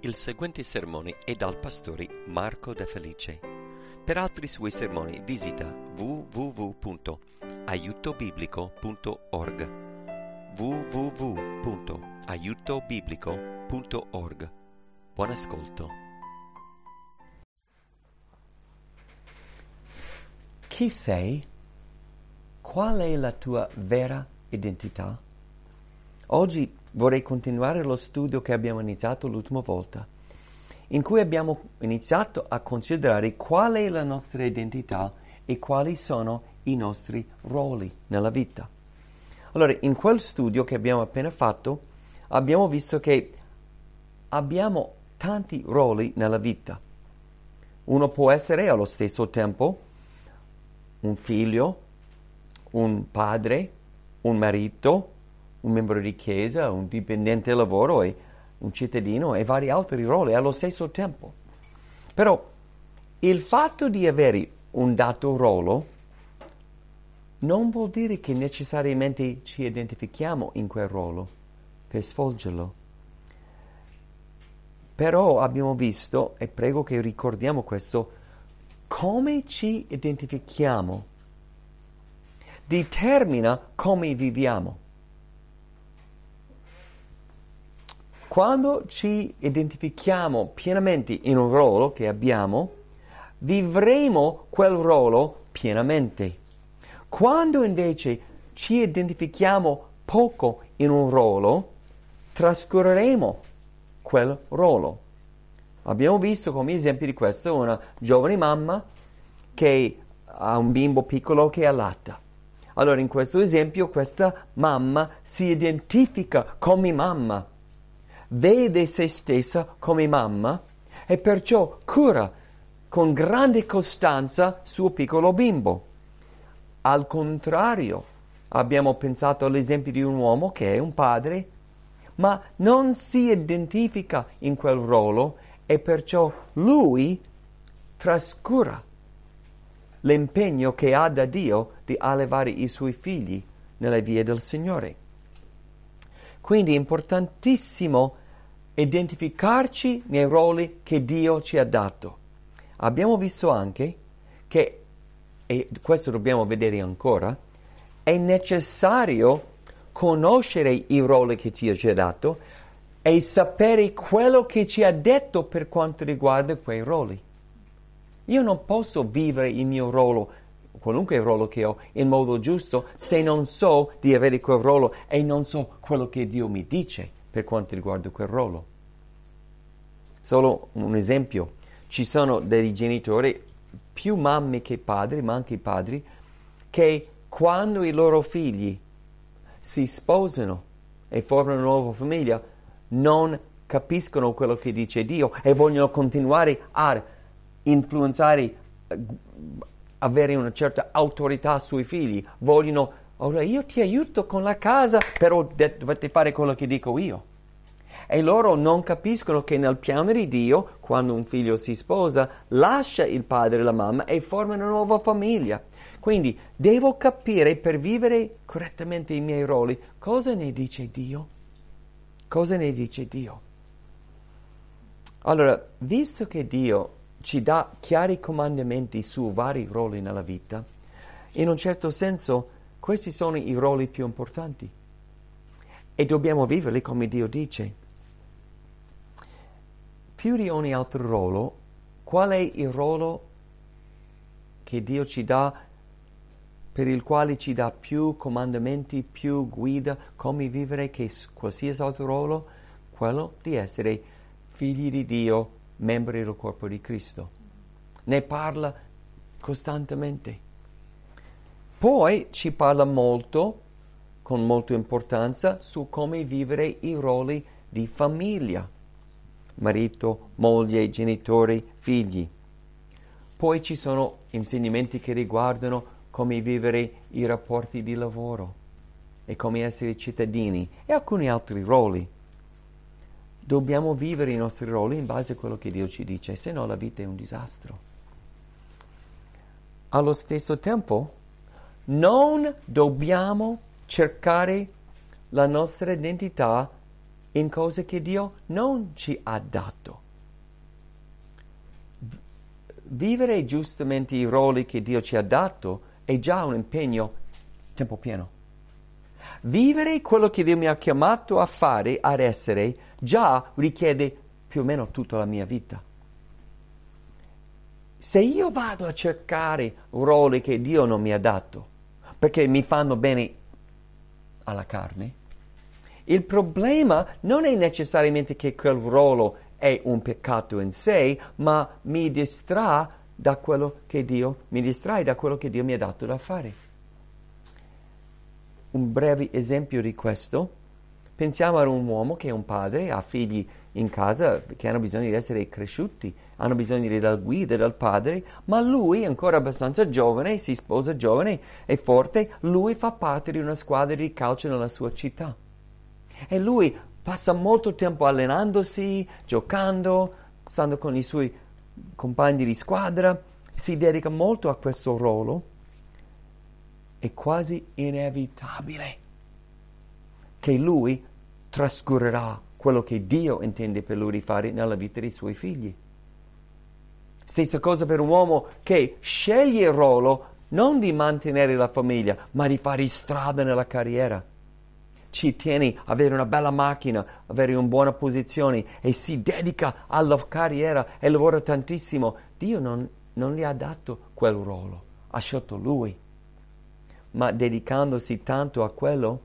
Il seguente sermone è dal pastore Marco De Felice. Per altri suoi sermoni visita www.aiutobiblico.org www.aiutobiblico.org. Buon ascolto. Chi sei? Qual è la tua vera identità? Oggi vorrei continuare lo studio che abbiamo iniziato l'ultima volta, in cui abbiamo iniziato a considerare qual è la nostra identità e quali sono i nostri ruoli nella vita. Allora, in quel studio che abbiamo appena fatto, abbiamo visto che abbiamo tanti ruoli nella vita. Uno può essere allo stesso tempo un figlio, un padre, un marito, un membro di chiesa, un dipendente del lavoro e un cittadino e vari altri ruoli allo stesso tempo. Però il fatto di avere un dato ruolo non vuol dire che necessariamente ci identifichiamo in quel ruolo per svolgerlo. Però abbiamo visto, e prego che ricordiamo questo, come ci identifichiamo determina come viviamo. Quando ci identifichiamo pienamente in un ruolo che abbiamo, vivremo quel ruolo pienamente. Quando invece ci identifichiamo poco in un ruolo, trascorreremo quel ruolo. Abbiamo visto come esempio di questo una giovane mamma che ha un bimbo piccolo che allatta. Allora in questo esempio questa mamma si identifica come mamma, vede se stessa come mamma e perciò cura con grande costanza suo piccolo bimbo. Al contrario, abbiamo pensato all'esempio di un uomo che è un padre, ma non si identifica in quel ruolo e perciò lui trascura l'impegno che ha da Dio di allevare i suoi figli nelle vie del Signore. Quindi è importantissimo identificarci nei ruoli che Dio ci ha dato. Abbiamo visto anche che, e questo dobbiamo vedere ancora, è necessario conoscere i ruoli che Dio ci ha dato e sapere quello che ci ha detto per quanto riguarda quei ruoli. Io non posso vivere il mio ruolo, qualunque ruolo che ho, in modo giusto se non so di avere quel ruolo e non so quello che Dio mi dice per quanto riguarda quel ruolo. Solo un esempio, ci sono dei genitori, più mamme che padri, ma anche padri, che quando i loro figli si sposano e formano una nuova famiglia, non capiscono quello che dice Dio e vogliono continuare a influenzare, avere una certa autorità sui figli. Vogliono, ora io ti aiuto con la casa, però dovete fare quello che dico io. E loro non capiscono che nel piano di Dio, quando un figlio si sposa, lascia il padre e la mamma e forma una nuova famiglia. Quindi devo capire per vivere correttamente i miei ruoli cosa ne dice Dio. Cosa ne dice Dio? Allora, visto che Dio ci dà chiari comandamenti su vari ruoli nella vita, in un certo senso questi sono i ruoli più importanti e dobbiamo viverli come Dio dice. Più di ogni altro ruolo, qual è il ruolo che Dio ci dà, per il quale ci dà più comandamenti, più guida, come vivere che qualsiasi altro ruolo? Quello di essere figli di Dio, membri del corpo di Cristo. Ne parla costantemente. Poi ci parla molto, con molta importanza, su come vivere i ruoli di famiglia. Marito, moglie, genitori, figli. Poi ci sono insegnamenti che riguardano come vivere i rapporti di lavoro e come essere cittadini e alcuni altri ruoli. Dobbiamo vivere i nostri ruoli in base a quello che Dio ci dice, se no la vita è un disastro. Allo stesso tempo, non dobbiamo cercare la nostra identità in cose che Dio non ci ha dato. Vivere giustamente i ruoli che Dio ci ha dato è già un impegno tempo pieno. Vivere quello che Dio mi ha chiamato a fare, ad essere, già richiede più o meno tutta la mia vita. Se io vado a cercare ruoli che Dio non mi ha dato, perché mi fanno bene alla carne, il problema non è necessariamente che quel ruolo è un peccato in sé, ma mi distrae da quello che Dio mi ha dato da fare. Un breve esempio di questo: pensiamo a un uomo che è un padre, ha figli in casa che hanno bisogno di essere cresciuti, hanno bisogno della guida del padre, ma lui è ancora abbastanza giovane, si sposa giovane e forte, lui fa parte di una squadra di calcio nella sua città. E lui passa molto tempo allenandosi, giocando, stando con i suoi compagni di squadra, si dedica molto a questo ruolo. È quasi inevitabile che lui trascurerà quello che Dio intende per lui di fare nella vita dei suoi figli. Stessa cosa per un uomo che sceglie il ruolo non di mantenere la famiglia, ma di fare strada nella carriera. Ci tiene a avere una bella macchina, avere una buona posizione e si dedica alla carriera e lavora tantissimo. Dio non gli ha dato quel ruolo, ha scelto lui. Ma dedicandosi tanto a quello,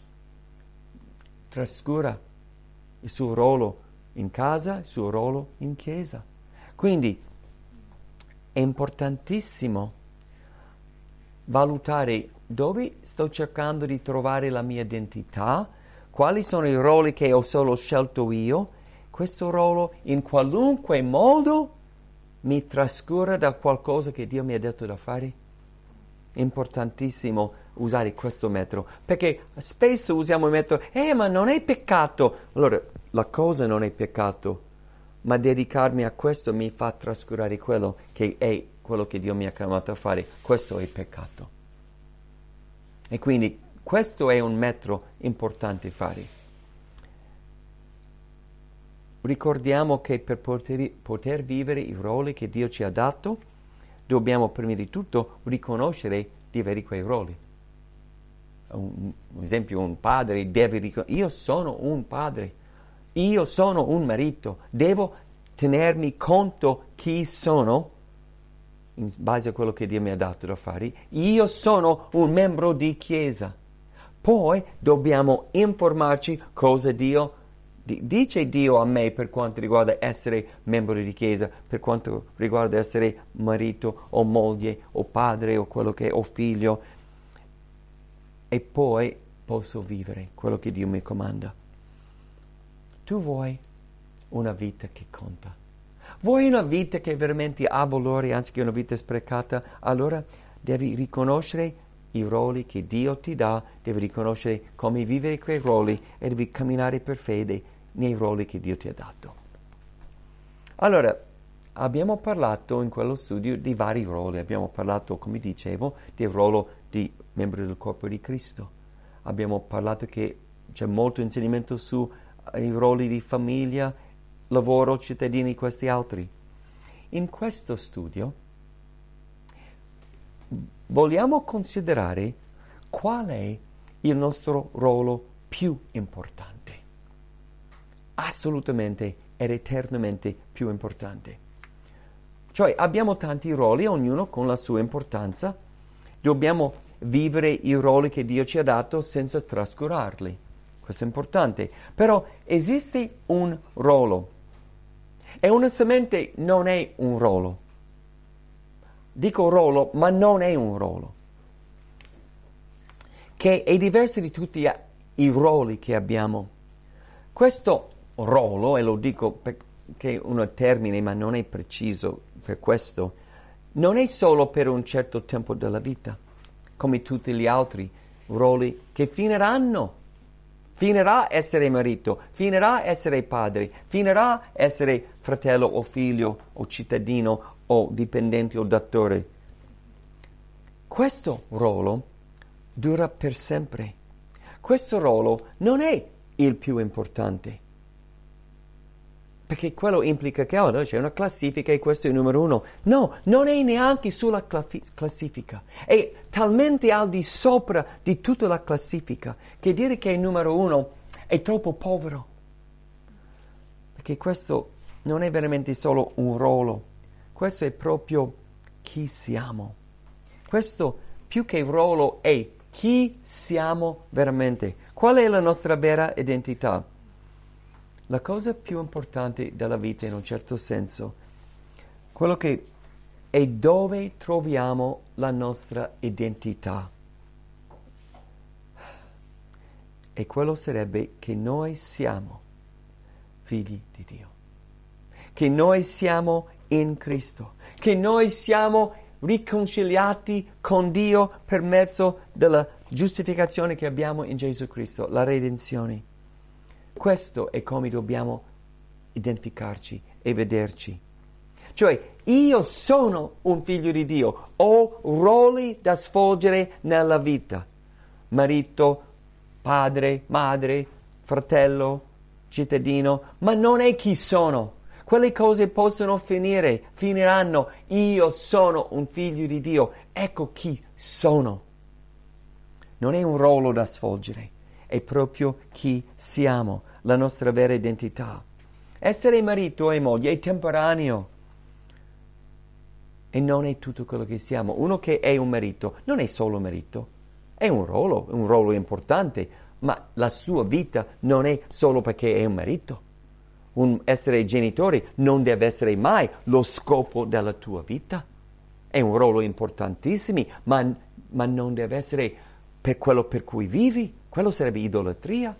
trascura il suo ruolo in casa, il suo ruolo in chiesa. Quindi è importantissimo valutare dove sto cercando di trovare la mia identità, quali sono i ruoli che ho solo scelto io. Questo ruolo in qualunque modo mi trascura da qualcosa che Dio mi ha detto da fare. È importantissimo usare questo metodo, perché spesso usiamo il metodo ma non è peccato. Allora, la cosa non è peccato, ma dedicarmi a questo mi fa trascurare quello che è quello che Dio mi ha chiamato a fare. Questo è peccato. E quindi questo è un metodo importante fare. Ricordiamo che per poter vivere i ruoli che Dio ci ha dato, dobbiamo prima di tutto riconoscere di avere quei ruoli. Un esempio, un padre deve riconoscere: io sono un padre, io sono un marito, devo tenermi conto chi sono in base a quello che Dio mi ha dato da fare. Io sono un membro di chiesa. Poi dobbiamo informarci cosa Dio dice Dio a me per quanto riguarda essere membro di chiesa, per quanto riguarda essere marito o moglie o padre o quello che è, o figlio, e poi posso vivere quello che Dio mi comanda. Tu vuoi una vita che conta? Vuoi una vita che veramente ha valore anziché una vita sprecata? Allora devi riconoscere i ruoli che Dio ti dà, devi riconoscere come vivere quei ruoli e devi camminare per fede nei ruoli che Dio ti ha dato. Allora, abbiamo parlato in quello studio di vari ruoli. Abbiamo parlato, come dicevo, del ruolo di membro del corpo di Cristo. Abbiamo parlato che c'è molto insegnamento sui ruoli di famiglia, lavoro, cittadini, questi altri. In questo studio vogliamo considerare qual è il nostro ruolo più importante, assolutamente ed eternamente più importante. Cioè abbiamo tanti ruoli, ognuno con la sua importanza. Dobbiamo vivere i ruoli che Dio ci ha dato senza trascurarli. Questo è importante. Però esiste un ruolo e onestamente non è un ruolo. Dico ruolo, ma non è un ruolo, che è diverso di tutti i ruoli che abbiamo. Questo ruolo, e lo dico perché è un termine ma non è preciso per questo, non è solo per un certo tempo della vita, come tutti gli altri ruoli che finiranno. Finirà essere marito, finirà essere padre, finirà essere fratello o figlio o cittadino o dipendente o datore. Questo ruolo dura per sempre. Questo ruolo non è il più importante. Perché quello implica che c'è una classifica e questo è il numero 1. No, non è neanche sulla classifica. È talmente al di sopra di tutta la classifica che dire che è il numero 1 è troppo povero. Perché questo non è veramente solo un ruolo. Questo è proprio chi siamo. Questo più che ruolo è chi siamo veramente. Qual è la nostra vera identità? La cosa più importante della vita in un certo senso, quello che è dove troviamo la nostra identità. E quello sarebbe che noi siamo figli di Dio. Che noi siamo in Cristo. Che noi siamo riconciliati con Dio per mezzo della giustificazione che abbiamo in Gesù Cristo, la redenzione. Questo è come dobbiamo identificarci e vederci. Cioè, io sono un figlio di Dio, ho ruoli da svolgere nella vita. Marito, padre, madre, fratello, cittadino, ma non è chi sono. Quelle cose possono finiranno. Io sono un figlio di Dio, ecco chi sono. Non è un ruolo da svolgere, è proprio chi siamo, la nostra vera identità. Essere marito e moglie è temporaneo e non è tutto quello che siamo. Uno che è un marito non è solo marito, è un ruolo importante, ma la sua vita non è solo perché è un marito. Essere genitore non deve essere mai lo scopo della tua vita. È un ruolo importantissimo, ma non deve essere per quello per cui vivi. Quello sarebbe idolatria.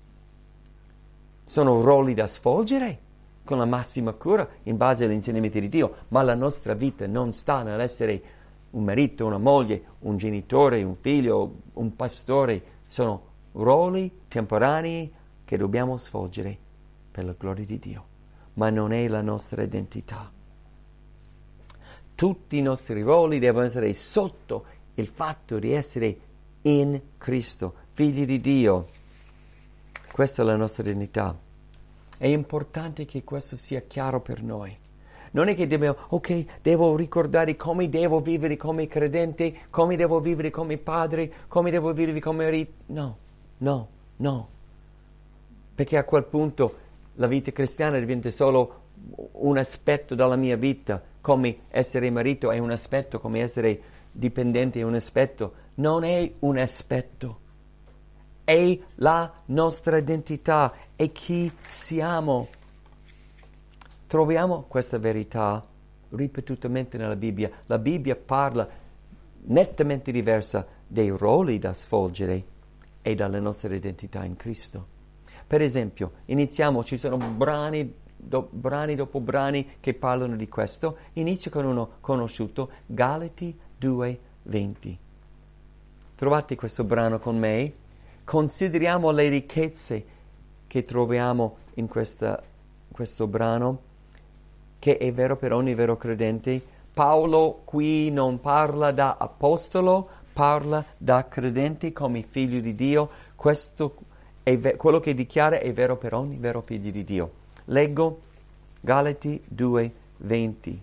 Sono ruoli da svolgere con la massima cura in base agli insegnamenti di Dio, ma la nostra vita non sta nell'essere un marito, una moglie, un genitore, un figlio, un pastore. Sono ruoli temporanei che dobbiamo svolgere per la gloria di Dio, ma non è la nostra identità. Tutti i nostri ruoli devono essere sotto il fatto di essere in Cristo, figli di Dio. Questa è la nostra identità. È importante che questo sia chiaro per noi. Non è che devo ricordare come devo vivere come credente, come devo vivere come padre, come devo vivere come marito. No. Perché a quel punto la vita cristiana diventa solo un aspetto della mia vita, come essere marito è un aspetto, come essere dipendente è un aspetto. Non è un aspetto. È la nostra identità, è chi siamo. Troviamo questa verità ripetutamente nella Bibbia. La Bibbia parla nettamente diversa dei ruoli da svolgere e dalla nostra identità in Cristo. Per esempio, ci sono brani dopo brani che parlano di questo. Inizio con uno conosciuto, Galati 2:20. Trovate questo brano con me? Consideriamo le ricchezze che troviamo in questo brano, che è vero per ogni vero credente. Paolo qui non parla da apostolo, parla da credente come figlio di Dio. Questo è quello che dichiara è vero per ogni vero figlio di Dio. Leggo Galati 2:20.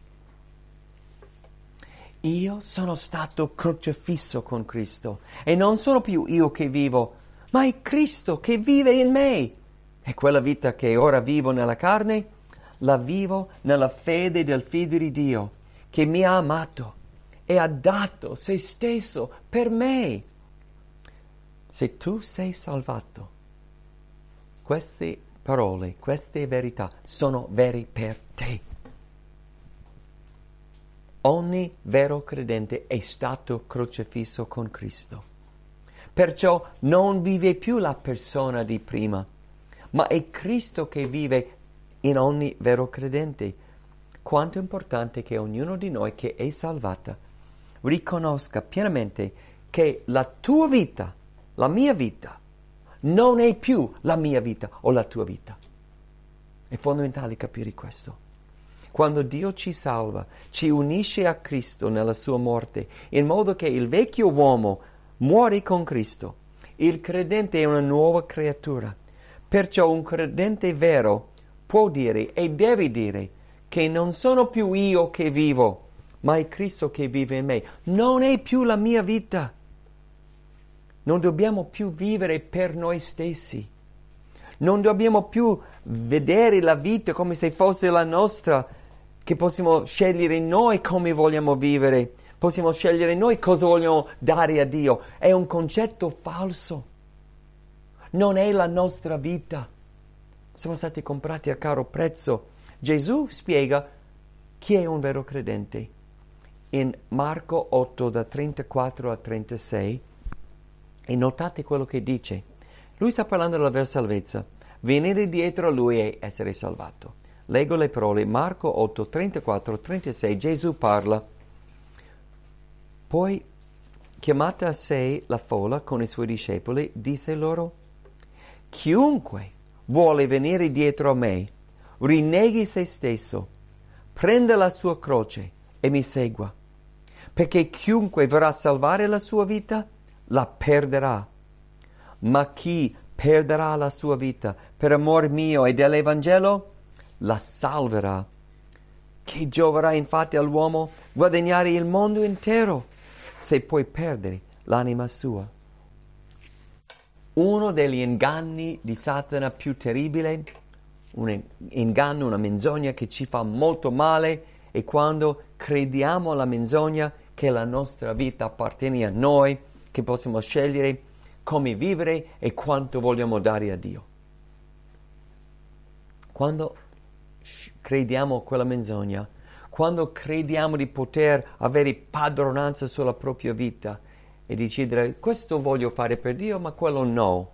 Io sono stato crocifisso con Cristo e non sono più io che vivo, ma è Cristo che vive in me. E quella vita che ora vivo nella carne, la vivo nella fede del Figlio di Dio, che mi ha amato e ha dato se stesso per me. Se tu sei salvato, queste parole, queste verità sono vere per te. Ogni vero credente è stato crocifisso con Cristo. Perciò non vive più la persona di prima, ma è Cristo che vive in ogni vero credente. Quanto è importante che ognuno di noi che è salvata riconosca pienamente che la tua vita, la mia vita, non è più la mia vita o la tua vita. È fondamentale capire questo. Quando Dio ci salva, ci unisce a Cristo nella sua morte, in modo che il vecchio uomo muore con Cristo. Il credente è una nuova creatura. Perciò un credente vero può dire e deve dire che non sono più io che vivo, ma è Cristo che vive in me. Non è più la mia vita. Non dobbiamo più vivere per noi stessi. Non dobbiamo più vedere la vita come se fosse la nostra, che possiamo scegliere noi come vogliamo vivere. Possiamo scegliere noi cosa vogliamo dare a Dio. È un concetto falso. Non è la nostra vita. Siamo stati comprati a caro prezzo. Gesù spiega chi è un vero credente. In Marco 8 da 34 a 36, e notate quello che dice. Lui sta parlando della vera salvezza. Venire dietro a Lui è essere salvato. Leggo le parole. Marco 8, 34, 36. Gesù parla. Poi, chiamata a sé la folla con i suoi discepoli, disse loro: chiunque vuole venire dietro a me, rinneghi se stesso, prenda la sua croce e mi segua. Perché chiunque vorrà salvare la sua vita, la perderà. Ma chi perderà la sua vita per amor mio e dell'Evangelo, la salverà. Che gioverà infatti all'uomo guadagnare il mondo intero, se poi perdere l'anima sua? Uno degli inganni di Satana più terribile, un inganno, una menzogna che ci fa molto male, è quando crediamo alla menzogna che la nostra vita appartiene a noi, che possiamo scegliere come vivere e quanto vogliamo dare a Dio. Quando crediamo a quella menzogna, quando crediamo di poter avere padronanza sulla propria vita e decidere questo voglio fare per Dio ma quello no,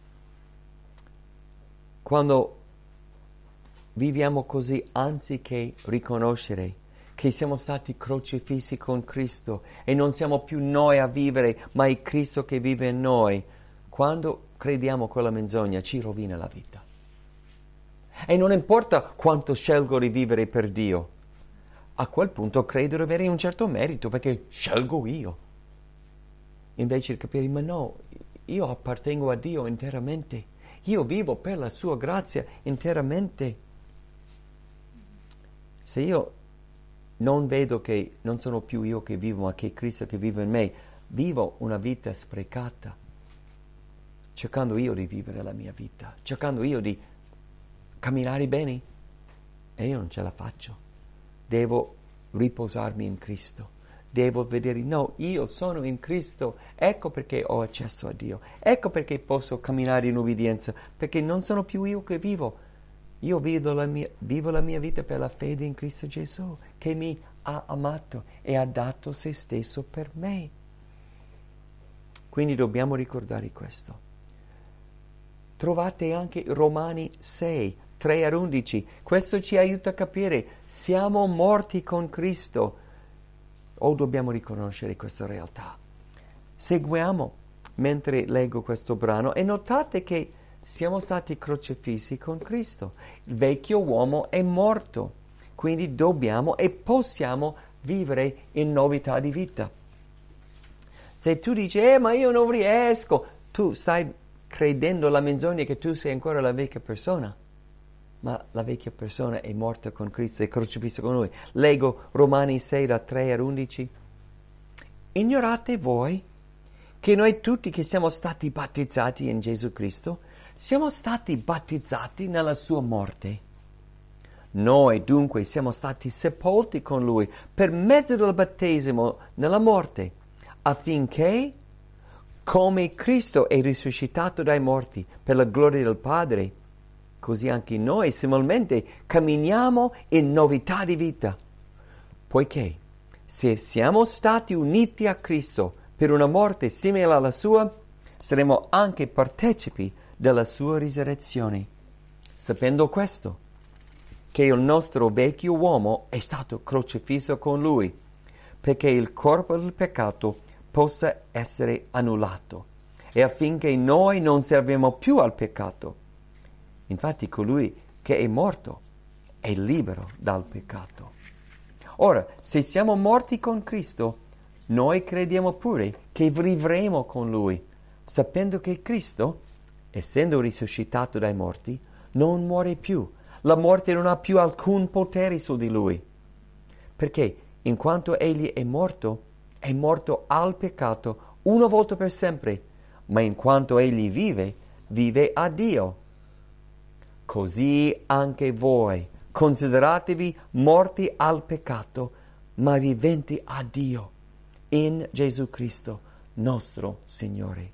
quando viviamo così anziché riconoscere che siamo stati crocifissi con Cristo e non siamo più noi a vivere, ma è Cristo che vive in noi. Quando crediamo quella menzogna ci rovina la vita. E non importa quanto scelgo di vivere per Dio, a quel punto credo di avere un certo merito perché scelgo io. Invece di capire, ma no, io appartengo a Dio interamente. Io vivo per la sua grazia interamente. Se io non vedo che non sono più io che vivo, ma che è Cristo che vive in me, vivo una vita sprecata, cercando io di vivere la mia vita, cercando io di camminare bene, e io non ce la faccio. Devo riposarmi in Cristo, devo vedere, no, io sono in Cristo, ecco perché ho accesso a Dio, ecco perché posso camminare in ubbidienza, perché non sono più io che vivo. Io vivo la mia vita per la fede in Cristo Gesù, che mi ha amato e ha dato se stesso per me. Quindi dobbiamo ricordare questo. Trovate anche Romani 6, 3 a 11. Questo ci aiuta a capire, siamo morti con Cristo, o dobbiamo riconoscere questa realtà. Seguiamo mentre leggo questo brano e notate che siamo stati crocifissi con Cristo. Il vecchio uomo è morto, quindi dobbiamo e possiamo vivere in novità di vita. Se tu dici, ma io non riesco, tu stai credendo alla menzogna che tu sei ancora la vecchia persona. Ma la vecchia persona è morta con Cristo, è crocifissa con Lui. Leggo Romani 6, da 3 a 11. Ignorate voi che noi tutti che siamo stati battezzati in Gesù Cristo, siamo stati battezzati nella sua morte. Noi dunque siamo stati sepolti con Lui per mezzo del battesimo nella morte, affinché, come Cristo è risuscitato dai morti per la gloria del Padre, così anche noi similmente camminiamo in novità di vita. Poiché se siamo stati uniti a Cristo per una morte simile alla sua, saremo anche partecipi della sua risurrezione, sapendo questo, che il nostro vecchio uomo è stato crocifisso con Lui, perché il corpo del peccato possa essere annullato, e affinché noi non serviamo più al peccato. Infatti colui che è morto è libero dal peccato. Ora, se siamo morti con Cristo, noi crediamo pure che vivremo con Lui, sapendo che Cristo essendo risuscitato dai morti, non muore più. La morte non ha più alcun potere su di lui. Perché in quanto egli è morto al peccato una volta per sempre, ma in quanto egli vive, vive a Dio. Così anche voi consideratevi morti al peccato, ma viventi a Dio, in Gesù Cristo, nostro Signore.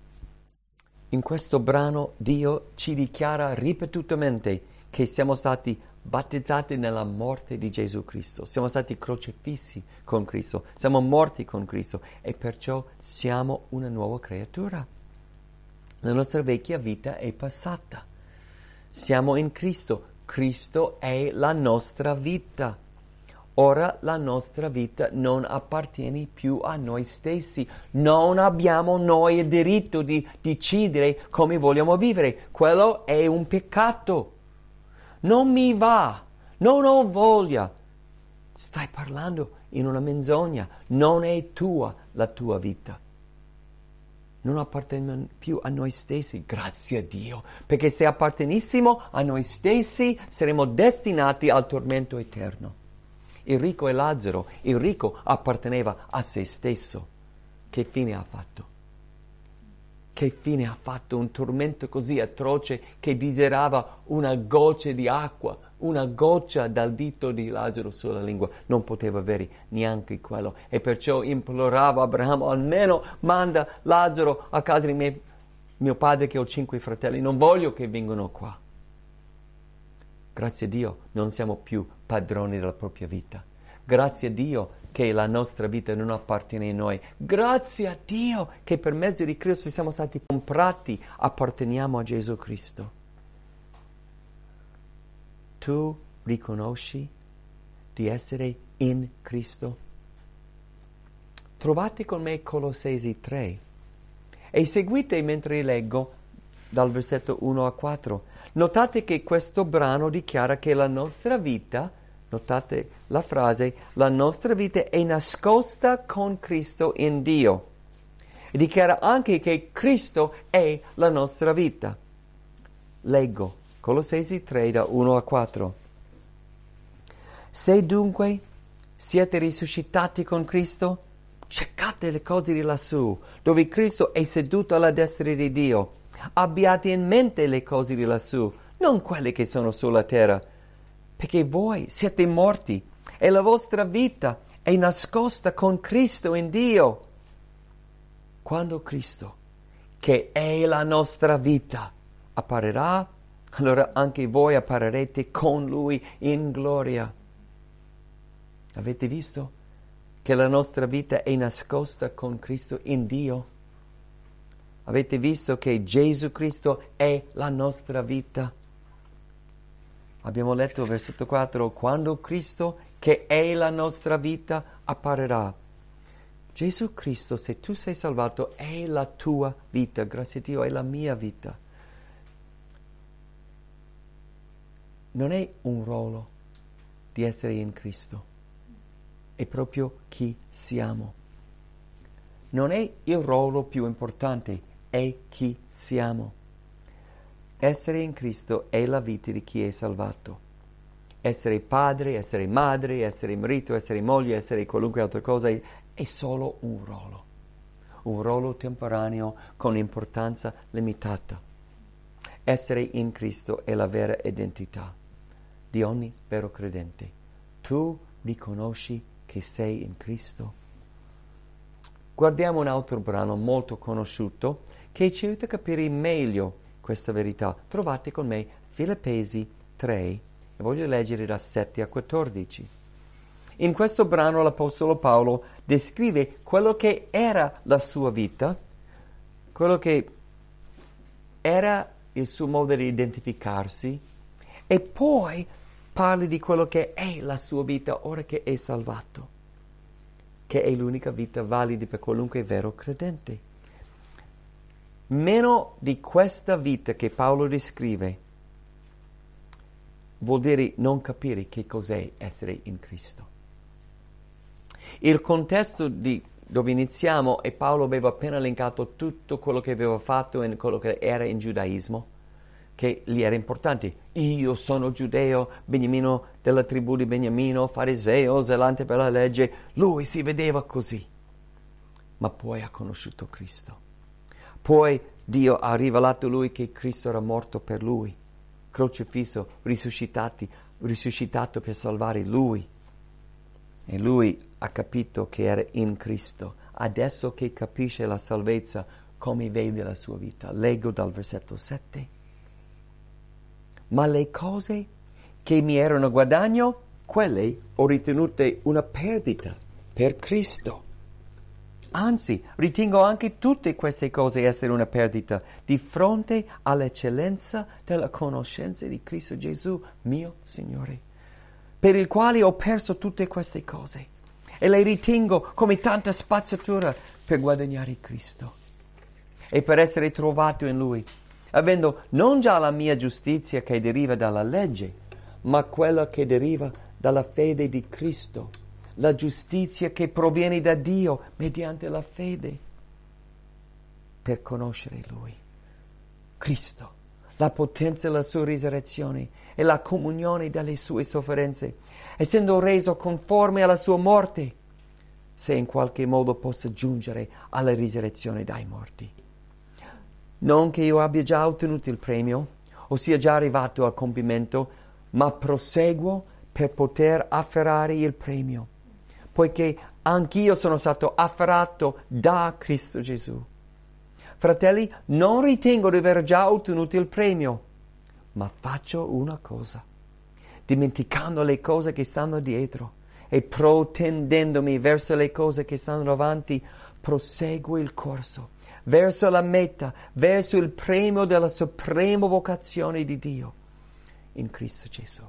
In questo brano Dio ci dichiara ripetutamente che siamo stati battezzati nella morte di Gesù Cristo, siamo stati crocefissi con Cristo, siamo morti con Cristo e perciò siamo una nuova creatura. La nostra vecchia vita è passata. Siamo in Cristo. Cristo è la nostra vita. Ora la nostra vita non appartiene più a noi stessi. Non abbiamo noi il diritto di decidere come vogliamo vivere. Quello è un peccato. Non mi va. Non ho voglia. Stai parlando in una menzogna. Non è tua la tua vita. Non appartiene più a noi stessi, grazie a Dio, perché se appartenissimo a noi stessi saremmo destinati al tormento eterno. Il ricco e Lazzaro, il ricco apparteneva a se stesso. Che fine ha fatto? Che fine ha fatto un tormento così atroce che desiderava una goccia di acqua, una goccia dal dito di Lazzaro sulla lingua. Non poteva avere neanche quello e perciò implorava Abramo: almeno manda Lazzaro a casa di mio padre che ho 5 fratelli, non voglio che vengano qua. Grazie a Dio non siamo più padroni della propria vita. Grazie a Dio che la nostra vita non appartiene a noi. Grazie a Dio che per mezzo di Cristo siamo stati comprati, apparteniamo a Gesù Cristo. Tu riconosci di essere in Cristo? Trovate con me Colossesi 3 e seguite mentre leggo dal versetto 1 a 4. Notate che questo brano dichiara che la nostra vita, notate la frase, la nostra vita è nascosta con Cristo in Dio. E dichiara anche che Cristo è la nostra vita. Leggo Colossesi 3 da 1 a 4. Se dunque siete risuscitati con Cristo, cercate le cose di lassù, dove Cristo è seduto alla destra di Dio. Abbiate in mente le cose di lassù, non quelle che sono sulla terra, perché voi siete morti e la vostra vita è nascosta con Cristo in Dio. Quando Cristo, che è la nostra vita, apparirà, allora anche voi apparirete con Lui in gloria. Avete visto che la nostra vita è nascosta con Cristo in Dio? Avete visto che Gesù Cristo è la nostra vita? Abbiamo letto il versetto 4, quando Cristo, che è la nostra vita, apparirà. Gesù Cristo, se tu sei salvato, è la tua vita, grazie a Dio, è la mia vita. Non è un ruolo di essere in Cristo, è proprio chi siamo. Non è il ruolo più importante, è chi siamo. Essere in Cristo è la vita di chi è salvato. Essere padre, essere madre, essere marito, essere moglie, essere qualunque altra cosa è solo un ruolo temporaneo con importanza limitata. Essere in Cristo è la vera identità di ogni vero credente. Tu riconosci che sei in Cristo? Guardiamo un altro brano molto conosciuto che ci aiuta a capire meglio questa verità. Trovate con me Filippesi 3 e voglio leggere da 7 a 14. In questo brano l'Apostolo Paolo descrive quello che era la sua vita, quello che era il suo modo di identificarsi e poi parli di quello che è la sua vita ora che è salvato, che è l'unica vita valida per qualunque vero credente. Meno di questa vita che Paolo descrive vuol dire non capire che cos'è essere in Cristo. Il contesto di dove iniziamo e Paolo aveva appena elencato tutto quello che aveva fatto e quello che era in giudaismo, che gli era importante. Io sono giudeo, beniamino della tribù di Beniamino, fariseo, zelante per la legge. Lui si vedeva così. Ma poi ha conosciuto Cristo. Poi Dio ha rivelato a lui che Cristo era morto per lui, crocifisso, risuscitato per salvare lui. E lui ha capito che era in Cristo. Adesso che capisce la salvezza, come vede la sua vita? Leggo dal versetto 7. Ma le cose che mi erano guadagno, quelle ho ritenute una perdita per Cristo. Anzi, ritengo anche tutte queste cose essere una perdita di fronte all'eccellenza della conoscenza di Cristo Gesù, mio Signore, per il quale ho perso tutte queste cose e le ritengo come tanta spazzatura per guadagnare Cristo e per essere trovato in Lui, avendo non già la mia giustizia che deriva dalla legge, ma quella che deriva dalla fede di Cristo, la giustizia che proviene da Dio mediante la fede, per conoscere Lui, Cristo, la potenza della sua risurrezione e la comunione delle sue sofferenze, essendo reso conforme alla sua morte, se in qualche modo possa giungere alla risurrezione dai morti. Non che io abbia già ottenuto il premio, o sia già arrivato al compimento, ma proseguo per poter afferrare il premio, poiché anch'io sono stato afferrato da Cristo Gesù. Fratelli, non ritengo di aver già ottenuto il premio, ma faccio una cosa, dimenticando le cose che stanno dietro e protendendomi verso le cose che stanno davanti, proseguo il corso verso la meta, verso il premio della suprema vocazione di Dio in Cristo Gesù.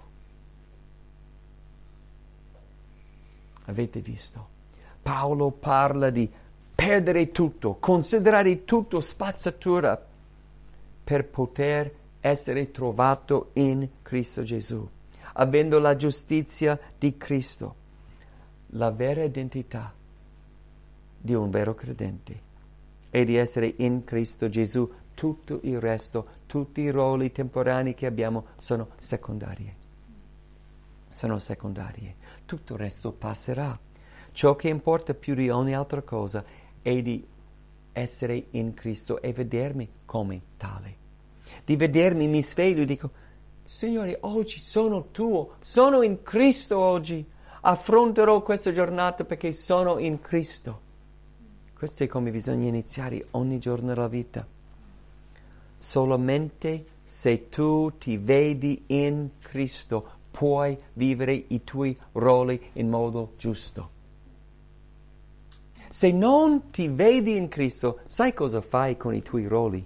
Avete visto? Paolo parla di perdere tutto, considerare tutto spazzatura per poter essere trovato in Cristo Gesù, avendo la giustizia di Cristo, la vera identità di un vero credente. E di essere in Cristo Gesù. Tutto il resto, tutti i ruoli temporanei che abbiamo sono secondarie. Sono secondarie. Tutto il resto passerà. Ciò che importa più di ogni altra cosa è di essere in Cristo e vedermi come tale. Di vedermi, mi sveglio e dico, Signore, oggi sono tuo, sono in Cristo oggi. Affronterò questa giornata perché sono in Cristo. Questo è come bisogna iniziare ogni giorno della vita. Solamente se tu ti vedi in Cristo puoi vivere i tuoi ruoli in modo giusto. Se non ti vedi in Cristo, sai cosa fai con i tuoi ruoli?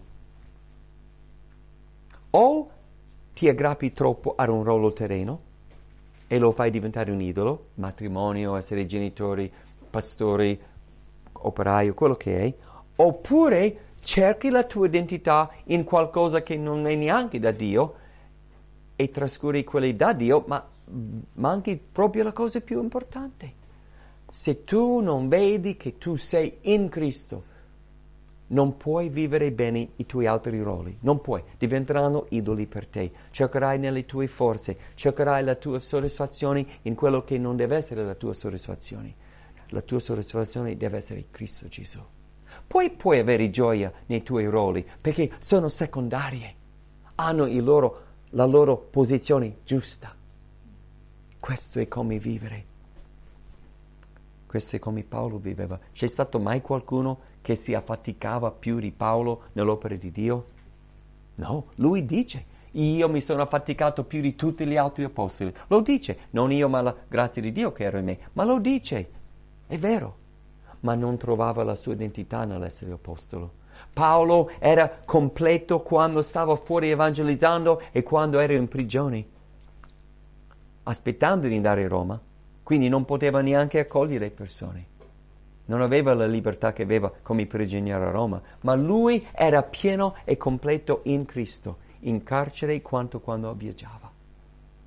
O ti aggrappi troppo ad un ruolo terreno e lo fai diventare un idolo, matrimonio, essere genitori, pastori, operaio, quello che è, oppure cerchi la tua identità in qualcosa che non è neanche da Dio e trascuri quelli da Dio, ma manchi proprio la cosa più importante. Se tu non vedi che tu sei in Cristo, non puoi vivere bene i tuoi altri ruoli, non puoi, diventeranno idoli per te. Cercherai nelle tue forze, cercherai la tua soddisfazione in quello che non deve essere la tua soddisfazione. La tua soddisfazione deve essere Cristo Gesù. Poi puoi avere gioia nei tuoi ruoli, perché sono secondarie, hanno la loro posizione giusta. Questo è come vivere. Questo è come Paolo viveva. C'è stato mai qualcuno che si affaticava più di Paolo nell'opera di Dio? No, lui dice, io mi sono affaticato più di tutti gli altri apostoli. Lo dice, non io ma la grazia di Dio che era in me, ma lo dice. È vero, ma non trovava la sua identità nell'essere apostolo. Paolo era completo quando stava fuori evangelizzando e quando era in prigione, aspettando di andare a Roma, quindi non poteva neanche accogliere persone. Non aveva la libertà che aveva come prigioniero a Roma, ma lui era pieno e completo in Cristo, in carcere quanto quando viaggiava.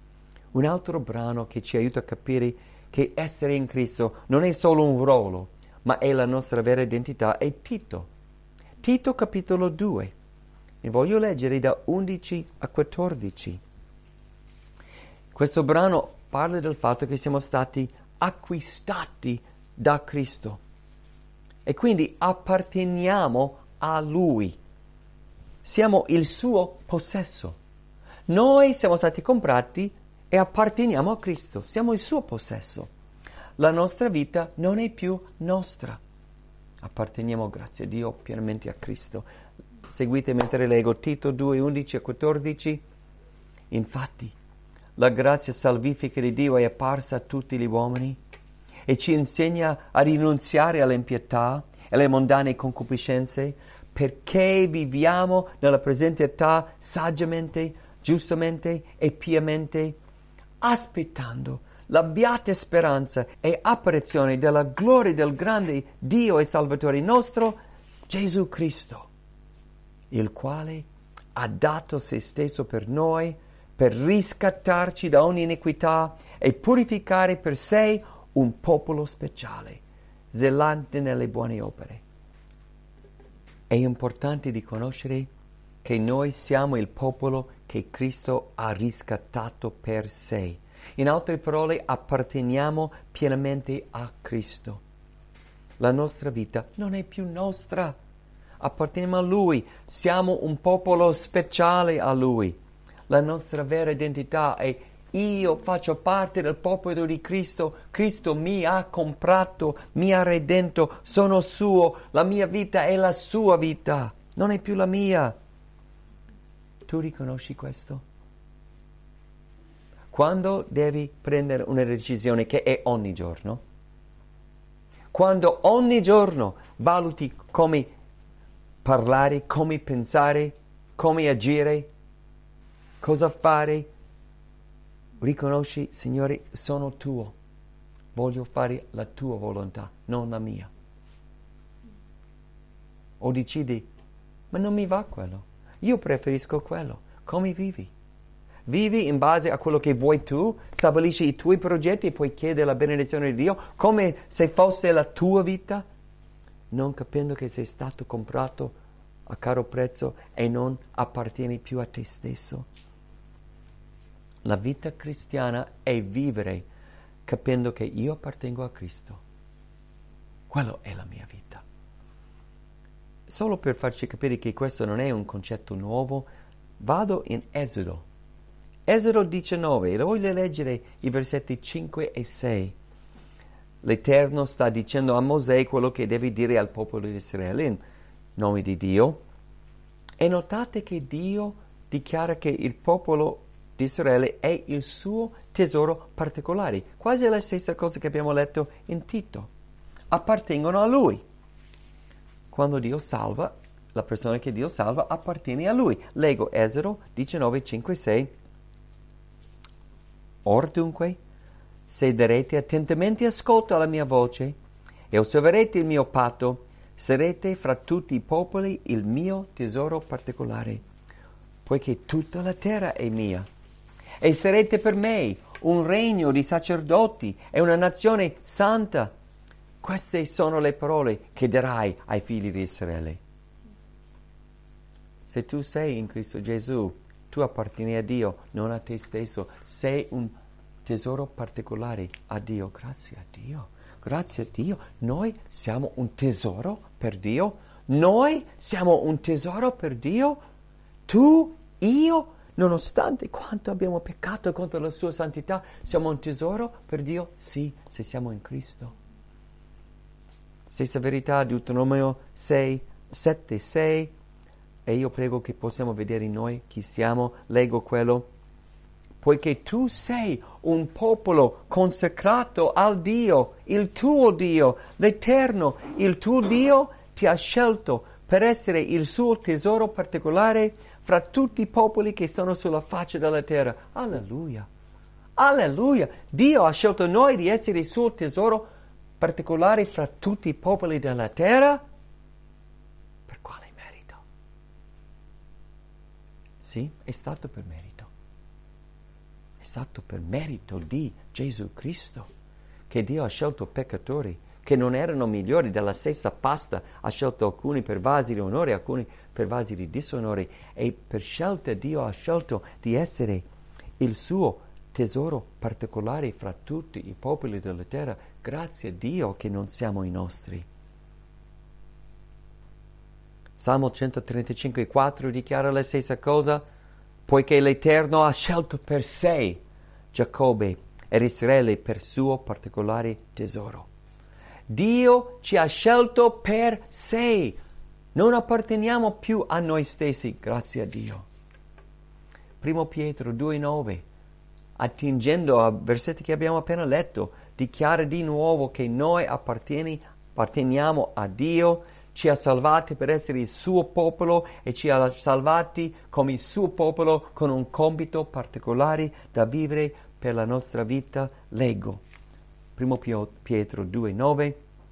Un altro brano che ci aiuta a capire che essere in Cristo non è solo un ruolo, ma è la nostra vera identità, è Tito. Tito capitolo 2. E voglio leggere da 11 a 14. Questo brano parla del fatto che siamo stati acquistati da Cristo e quindi apparteniamo a Lui. Siamo il suo possesso. Noi siamo stati comprati e apparteniamo a Cristo. Siamo il suo possesso. La nostra vita non è più nostra. Apparteniamo, grazie a Dio, pienamente a Cristo. Seguite mentre leggo Tito 2, 11 a 14. Infatti, la grazia salvifica di Dio è apparsa a tutti gli uomini e ci insegna a rinunziare all'impietà e alle mondane concupiscenze, perché viviamo nella presente età saggiamente, giustamente e piamente, aspettando la beata speranza e apparizione della gloria del grande Dio e Salvatore nostro, Gesù Cristo, il quale ha dato se stesso per noi, per riscattarci da ogni iniquità e purificare per sé un popolo speciale, zelante nelle buone opere. È importante riconoscere che noi siamo il popolo che Cristo ha riscattato per sé. In altre parole, apparteniamo pienamente a Cristo. La nostra vita non è più nostra, apparteniamo a Lui, siamo un popolo speciale a Lui. La nostra vera identità è: io faccio parte del popolo di Cristo, Cristo mi ha comprato, mi ha redento, sono suo, la mia vita è la sua vita, non è più la mia. Tu riconosci questo? Quando devi prendere una decisione che è ogni giorno, quando ogni giorno valuti come parlare, come pensare, come agire, cosa fare, riconosci: Signore, sono tuo, voglio fare la tua volontà, non la mia. O decidi: ma non mi va quello, io preferisco quello. Come vivi? Vivi in base a quello che vuoi tu, stabilisci i tuoi progetti e poi chiedi la benedizione di Dio come se fosse la tua vita, non capendo che sei stato comprato a caro prezzo e non appartieni più a te stesso. La vita cristiana è vivere capendo che io appartengo a Cristo. Quello è la mia vita. Solo per farci capire che questo non è un concetto nuovo, vado in Esodo. Esodo 19, voglio leggere i versetti 5 e 6. L'Eterno sta dicendo a Mosè quello che deve dire al popolo di Israele in nome di Dio. E notate che Dio dichiara che il popolo di Israele è il suo tesoro particolare. Quasi la stessa cosa che abbiamo letto in Tito. Appartengono a Lui. Quando Dio salva, la persona che Dio salva appartiene a Lui. Leggo Esodo 19, 5 e 6. Or dunque, se darete attentamente ascolto alla mia voce e osserverete il mio patto, sarete fra tutti i popoli il mio tesoro particolare, poiché tutta la terra è mia. E sarete per me un regno di sacerdoti e una nazione santa. Queste sono le parole che darai ai figli di Israele. Se tu sei in Cristo Gesù, tu appartieni a Dio, non a te stesso. Sei un tesoro particolare a Dio. Grazie a Dio. Grazie a Dio. Noi siamo un tesoro per Dio. Noi siamo un tesoro per Dio. Tu, io, nonostante quanto abbiamo peccato contro la sua santità, siamo un tesoro per Dio? Sì, se siamo in Cristo. Stessa verità, Deuteronomio 6, 7, 6. E io prego che possiamo vedere in noi chi siamo. Leggo quello. Poiché tu sei un popolo consacrato al Dio, il tuo Dio, l'Eterno, il tuo Dio ti ha scelto per essere il suo tesoro particolare fra tutti i popoli che sono sulla faccia della terra. Alleluia! Alleluia! Dio ha scelto noi di essere il suo tesoro particolare fra tutti i popoli della terra. Per quale merito? Sì, è stato per merito. È stato per merito di Gesù Cristo che Dio ha scelto peccatori, che non erano migliori della stessa pasta, ha scelto alcuni per vasi di onore, alcuni per vasi di disonore, e per scelta Dio ha scelto di essere il suo tesoro particolare fra tutti i popoli della terra. Grazie a Dio che non siamo i nostri. Salmo 135,4 dichiara la stessa cosa, poiché l'Eterno ha scelto per sé Giacobbe ed Israele per suo particolare tesoro. Dio ci ha scelto per sé. Non apparteniamo più a noi stessi, grazie a Dio. 1 Pietro 2,9, attingendo a versetti che abbiamo appena letto, dichiara di nuovo che noi apparteniamo a Dio, ci ha salvati per essere il suo popolo e ci ha salvati come il suo popolo con un compito particolare da vivere per la nostra vita. Leggo 1 Pietro 2,9.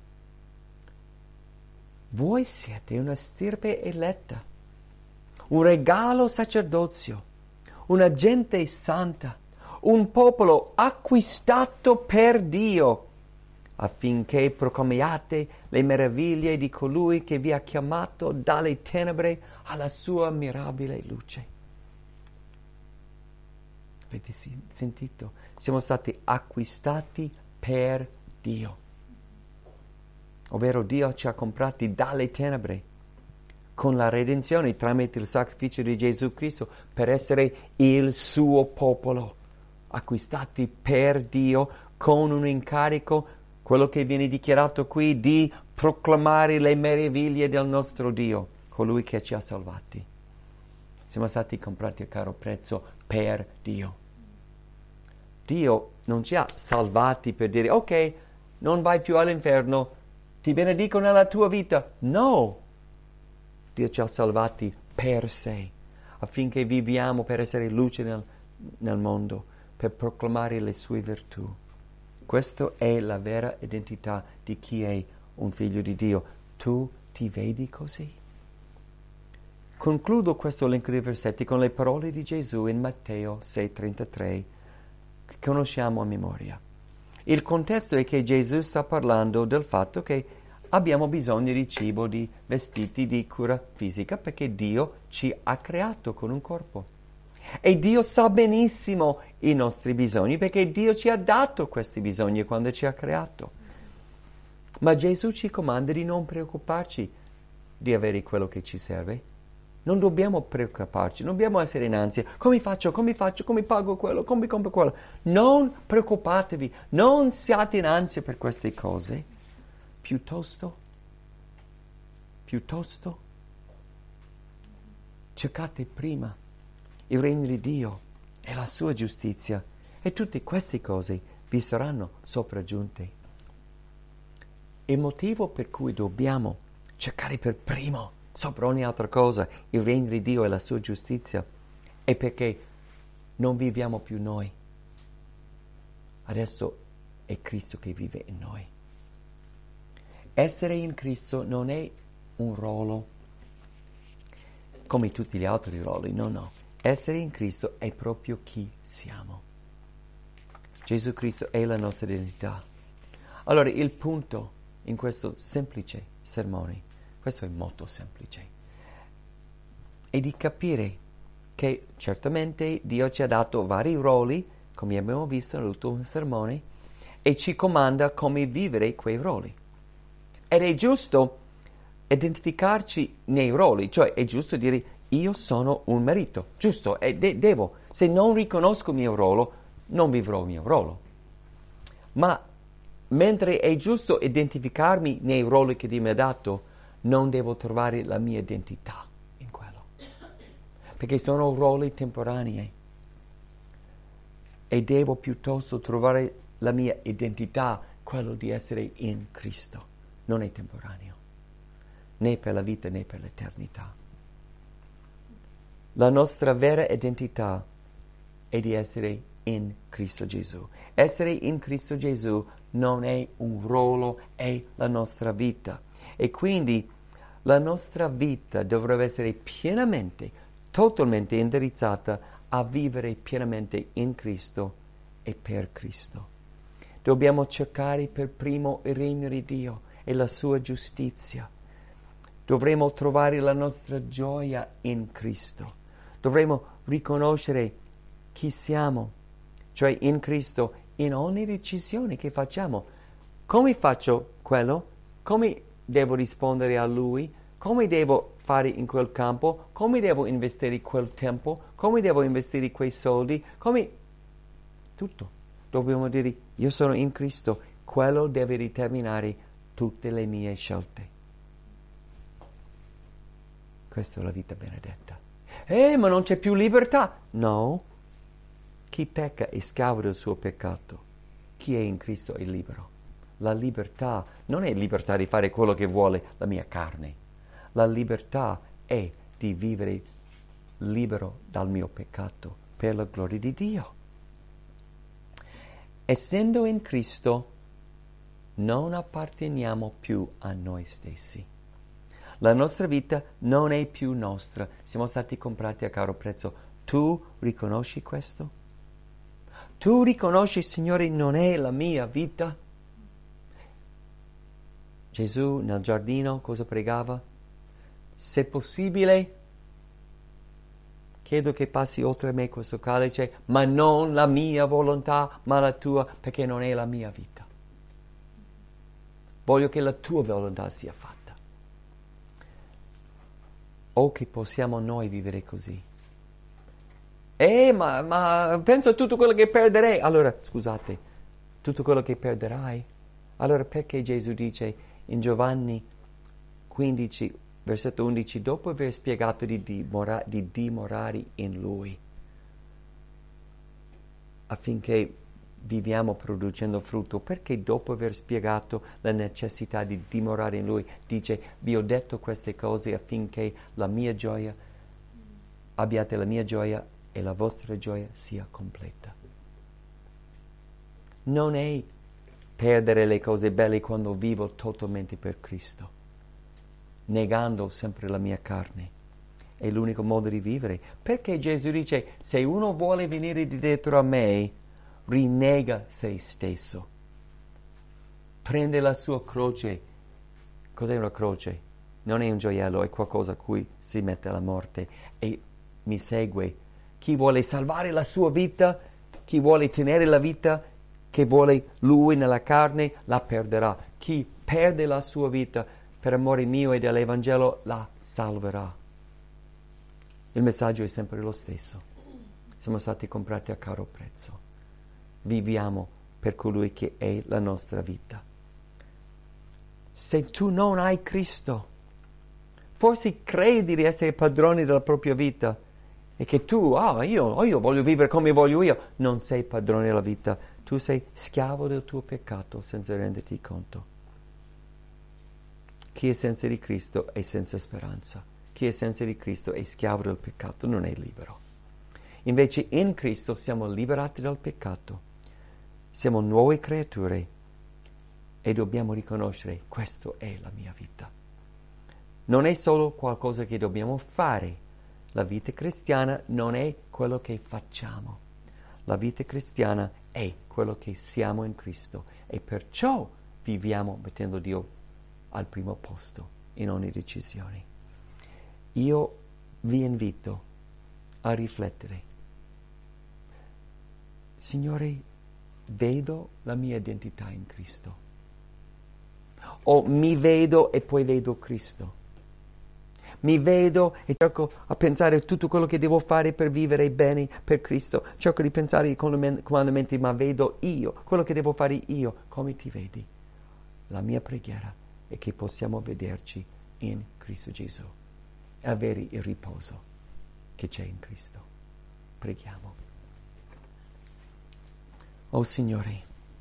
Voi siete una stirpe eletta, un regalo sacerdozio, una gente santa, un popolo acquistato per Dio, affinché proclamiate le meraviglie di colui che vi ha chiamato dalle tenebre alla sua mirabile luce. Avete sentito? Siamo stati acquistati per Dio. Ovvero Dio ci ha comprati dalle tenebre con la redenzione tramite il sacrificio di Gesù Cristo per essere il suo popolo, acquistati per Dio con un incarico, quello che viene dichiarato qui, di proclamare le meraviglie del nostro Dio, colui che ci ha salvati. Siamo stati comprati a caro prezzo per Dio. Dio non ci ha salvati per dire, ok, non vai più all'inferno, ti benedico nella tua vita. No! Dio ci ha salvati per sé, affinché viviamo per essere luce nel mondo, per proclamare le sue virtù. Questa è la vera identità di chi è un figlio di Dio. Tu ti vedi così? Concludo questo elenco di versetti con le parole di Gesù in Matteo 6,33, che conosciamo a memoria. Il contesto è che Gesù sta parlando del fatto che abbiamo bisogno di cibo, di vestiti, di cura fisica, perché Dio ci ha creato con un corpo. E Dio sa benissimo i nostri bisogni, perché Dio ci ha dato questi bisogni quando ci ha creato. Ma Gesù ci comanda di non preoccuparci di avere quello che ci serve. Non dobbiamo preoccuparci, non dobbiamo essere in ansia. Come faccio, come pago quello, come compro quello. Non preoccupatevi, non siate in ansia per queste cose. Piuttosto, cercate prima il regno di Dio e la sua giustizia, e tutte queste cose vi saranno sopraggiunte. Il motivo per cui dobbiamo cercare per primo, sopra ogni altra cosa, il regno di Dio e la sua giustizia è perché non viviamo più noi. Adesso è Cristo che vive in noi. Essere in Cristo non è un ruolo come tutti gli altri ruoli, no. Essere in Cristo è proprio chi siamo. Gesù Cristo è la nostra identità. Allora, il punto in questo semplice sermone, questo è molto semplice, è di capire che certamente Dio ci ha dato vari ruoli, come abbiamo visto nell'ultimo sermone, e ci comanda come vivere quei ruoli. Ed è giusto identificarci nei ruoli, cioè è giusto dire io sono un marito, giusto, e devo. Se non riconosco il mio ruolo, non vivrò il mio ruolo. Ma mentre è giusto identificarmi nei ruoli che Dio mi ha dato, non devo trovare la mia identità in quello. Perché sono ruoli temporanei. E devo piuttosto trovare la mia identità, quello di essere in Cristo. Non è temporaneo, né per la vita né per l'eternità. La nostra vera identità è di essere in Cristo Gesù. Essere in Cristo Gesù non è un ruolo, è la nostra vita. E quindi la nostra vita dovrebbe essere pienamente, totalmente indirizzata a vivere pienamente in Cristo e per Cristo. Dobbiamo cercare per primo il regno di Dio e la sua giustizia. Dovremo trovare la nostra gioia in Cristo. Dovremo riconoscere chi siamo, cioè in Cristo, in ogni decisione che facciamo. Come faccio quello? Come devo rispondere a Lui? Come devo fare in quel campo? Come devo investire quel tempo? Come devo investire quei soldi? Come... Tutto. Dobbiamo dire, io sono in Cristo. Quello deve determinare tutte le mie scelte. Questa è la vita benedetta. Ma non c'è più libertà. No. Chi pecca è schiavo del suo peccato. Chi è in Cristo è libero. La libertà non è libertà di fare quello che vuole la mia carne. La libertà è di vivere libero dal mio peccato per la gloria di Dio. Essendo in Cristo, non apparteniamo più a noi stessi. La nostra vita non è più nostra. Siamo stati comprati a caro prezzo. Tu riconosci questo? Tu riconosci, Signore, non è la mia vita? Gesù nel giardino cosa pregava? Se possibile, chiedo che passi oltre me questo calice, ma non la mia volontà, ma la tua, perché non è la mia vita. Voglio che la tua volontà sia fatta. O che possiamo noi vivere così. Ma penso a tutto quello che perderei. Allora, scusate, tutto quello che perderai? Allora perché Gesù dice in Giovanni 15, versetto 11, dopo aver spiegato di dimorare in Lui, affinché viviamo producendo frutto, perché dopo aver spiegato la necessità di dimorare in Lui, dice, vi ho detto queste cose affinché la mia gioia, abbiate la mia gioia e la vostra gioia sia completa. Non è perdere le cose belle quando vivo totalmente per Cristo, negando sempre la mia carne. È l'unico modo di vivere. Perché Gesù dice, se uno vuole venire di dietro a me, rinnega se stesso. Prende la sua croce. Cos'è una croce? Non è un gioiello, è qualcosa a cui si mette la morte. E mi segue. Chi vuole salvare la sua vita, chi vuole tenere la vita che vuole lui nella carne, la perderà. Chi perde la sua vita per amore mio e dell'Evangelo, la salverà. Il messaggio è sempre lo stesso. Siamo stati comprati a caro prezzo. Viviamo per colui che è la nostra vita. Se tu non hai Cristo, forse credi di essere padrone della propria vita e che tu, io voglio vivere come voglio io, non sei padrone della vita. Tu sei schiavo del tuo peccato senza renderti conto. Chi è senza di Cristo è senza speranza. Chi è senza di Cristo è schiavo del peccato, non è libero. Invece in Cristo siamo liberati dal peccato. Siamo nuove creature e dobbiamo riconoscere, questa è la mia vita. Non è solo qualcosa che dobbiamo fare. La vita cristiana non è quello che facciamo. La vita cristiana è quello che siamo in Cristo e perciò viviamo mettendo Dio al primo posto in ogni decisione. Io vi invito a riflettere. Signore, vedo la mia identità in Cristo. O mi vedo e poi vedo Cristo. Mi vedo e cerco a pensare a tutto quello che devo fare per vivere bene per Cristo. Cerco di pensare ai comandamenti, ma vedo io, quello che devo fare io. Come ti vedi? La mia preghiera è che possiamo vederci in Cristo Gesù e avere il riposo che c'è in Cristo. Preghiamo. Oh Signore,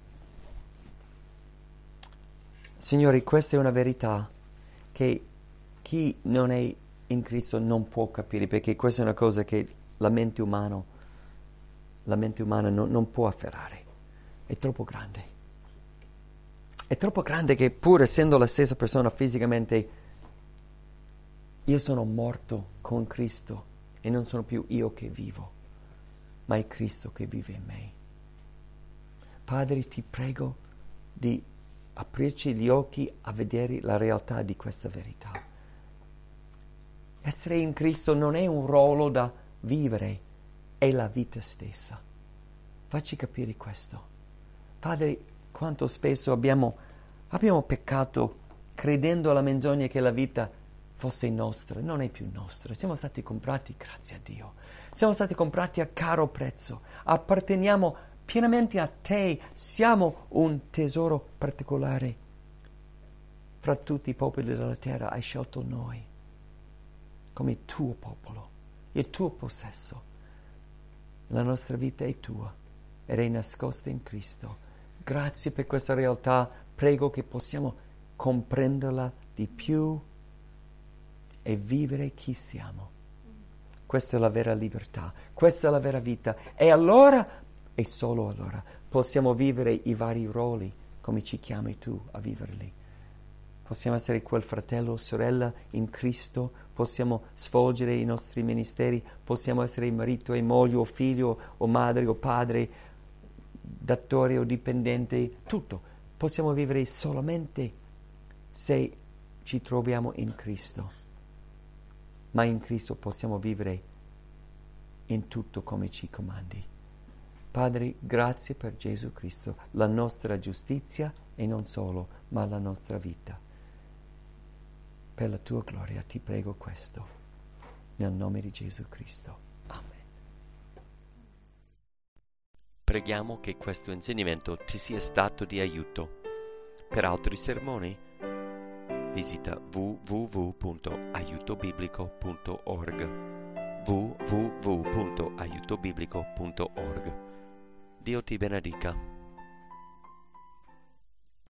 questa è una verità che chi non è in Cristo non può capire, perché questa è una cosa che la mente umana non può afferrare. È troppo grande. È troppo grande che pur essendo la stessa persona fisicamente, io sono morto con Cristo e non sono più io che vivo, ma è Cristo che vive in me. Padre, ti prego di aprirci gli occhi a vedere la realtà di questa verità. Essere in Cristo non è un ruolo da vivere, è la vita stessa. Facci capire questo. Padre, quanto spesso abbiamo peccato credendo alla menzogna che la vita fosse nostra. Non è più nostra. Siamo stati comprati, grazie a Dio. Siamo stati comprati a caro prezzo. Apparteniamo pienamente a te. Siamo un tesoro particolare. Fra tutti i popoli della terra hai scelto noi come il tuo popolo, il tuo possesso. La nostra vita è tua ed è nascosta in Cristo. Grazie per questa realtà. Prego che possiamo comprenderla di più e vivere chi siamo. Questa è la vera libertà, questa è la vera vita. E allora, e solo allora, possiamo vivere i vari ruoli come ci chiami tu a viverli. Possiamo essere quel fratello o sorella in Cristo, possiamo svolgere i nostri ministeri, possiamo essere marito e moglie o figlio o madre o padre, datore o dipendente, tutto. Possiamo vivere solamente se ci troviamo in Cristo. Ma in Cristo possiamo vivere in tutto come ci comandi. Padre, grazie per Gesù Cristo, la nostra giustizia e non solo, ma la nostra vita. Per la tua gloria ti prego questo, nel nome di Gesù Cristo. Amen. Preghiamo che questo insegnamento ti sia stato di aiuto. Per altri sermoni, visita www.aiutobiblico.org www.aiutobiblico.org. Dio ti benedica.